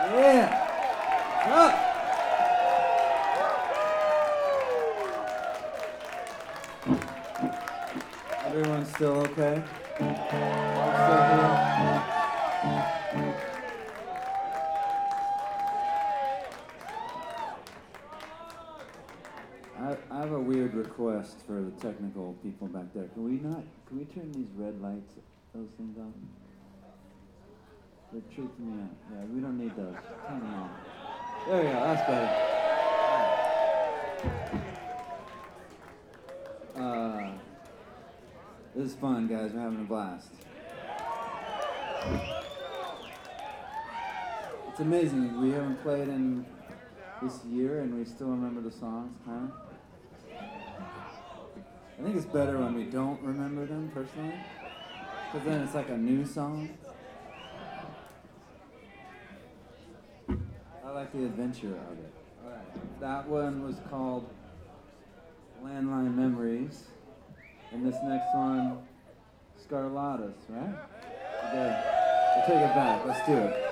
Yeah. Up. Everyone's still okay? Still here? I have a weird request for the technical people back there. Can we turn these red lights, those things on? They're tripping me out. Yeah, we don't need those. Turn them on. There we go, that's better. This is fun, guys. We're having a blast. It's amazing. We haven't played in this year, and we still remember the songs, kind of. I think it's better when we don't remember them, personally, because then it's like a new song. I like the adventure of it. All right. That one was called Landline Memories. And this next one, Scarlatus, right? Okay. We'll take it back. Let's do it.